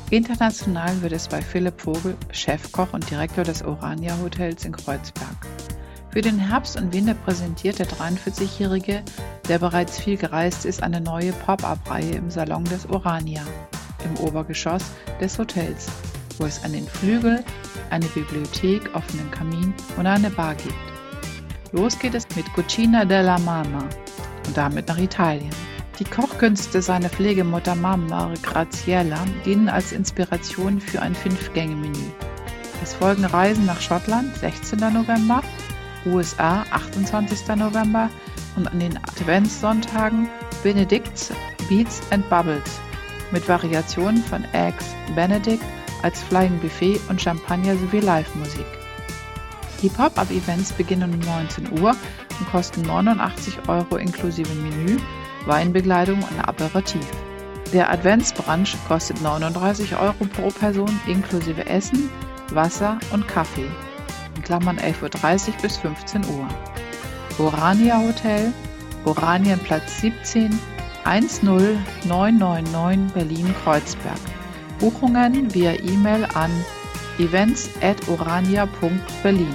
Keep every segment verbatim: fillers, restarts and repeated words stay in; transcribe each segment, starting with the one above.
International wird es bei Philipp Vogel, Chefkoch und Direktor des Orania Hotels in Kreuzberg. Für den Herbst und Winter präsentiert der dreiundvierzigjährige, der bereits viel gereist ist, eine neue Pop-up-Reihe im Salon des Orania, im Obergeschoss des Hotels, wo es einen Flügel, eine Bibliothek, offenen Kamin und eine Bar gibt. Los geht es mit Cucina della Mama und damit nach Italien. Die Kochkünste seiner Pflegemutter Mamma Graziella dienen als Inspiration für ein Fünf-Gänge-Menü. Es folgen Reisen nach Schottland, sechzehnten November, U S A, achtundzwanzigsten November und an den Adventssonntagen Benedict's Beats and Bubbles mit Variationen von Eggs Benedict als Flying Buffet und Champagner sowie Live-Musik. Die Pop-Up-Events beginnen um neunzehn Uhr und kosten neunundachtzig Euro inklusive Menü, Weinbegleitung und Aperitif. Der Adventsbrunch kostet neununddreißig Euro pro Person inklusive Essen, Wasser und Kaffee. In Klammern elf Uhr dreißig bis fünfzehn Uhr. Orania Hotel, Oranienplatz siebzehn, eins null neun neun neun Berlin-Kreuzberg. Buchungen via E-Mail an events at orania punkt berlin.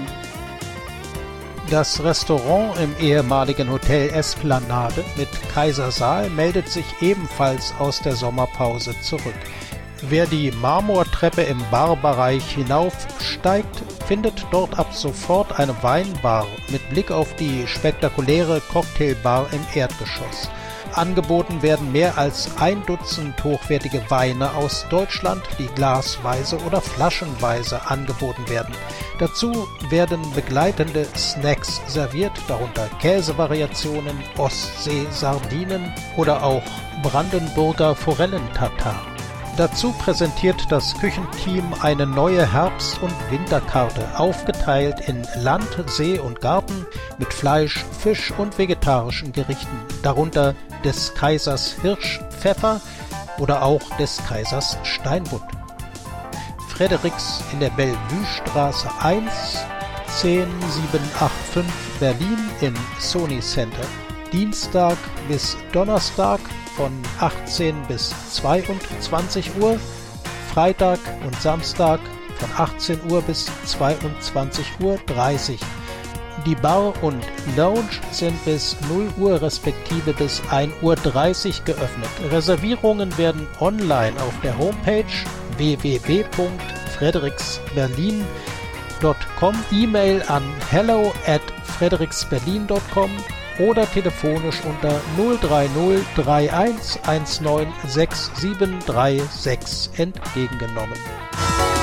Das Restaurant im ehemaligen Hotel Esplanade mit Kaisersaal meldet sich ebenfalls aus der Sommerpause zurück. Wer die Marmortreppe im Barbereich hinaufsteigt, findet dort ab sofort eine Weinbar mit Blick auf die spektakuläre Cocktailbar im Erdgeschoss. Angeboten werden mehr als ein Dutzend hochwertige Weine aus Deutschland, die glasweise oder flaschenweise angeboten werden. Dazu werden begleitende Snacks serviert, darunter Käsevariationen, Ostsee-Sardinen oder auch Brandenburger Forellentatar. Dazu präsentiert das Küchenteam eine neue Herbst- und Winterkarte, aufgeteilt in Land, See und Garten mit Fleisch, Fisch und vegetarischen Gerichten, darunter des Kaisers Hirschpfeffer oder auch des Kaisers Steinbutt. Fredericks in der Bellevue-Straße eins, zehn sieben acht fünf Berlin im Sony Center. Dienstag bis Donnerstag von achtzehn bis zweiundzwanzig Uhr, Freitag und Samstag von achtzehn Uhr bis zweiundzwanzig Uhr dreißig. Die Bar und Lounge sind bis null Uhr respektive bis ein Uhr dreißig geöffnet. Reservierungen werden online auf der Homepage w w w punkt fredericksberlin punkt com, E-Mail an hello at fredericksberlin punkt com oder telefonisch unter null drei null drei eins eins neun sechs sieben drei sechs entgegengenommen.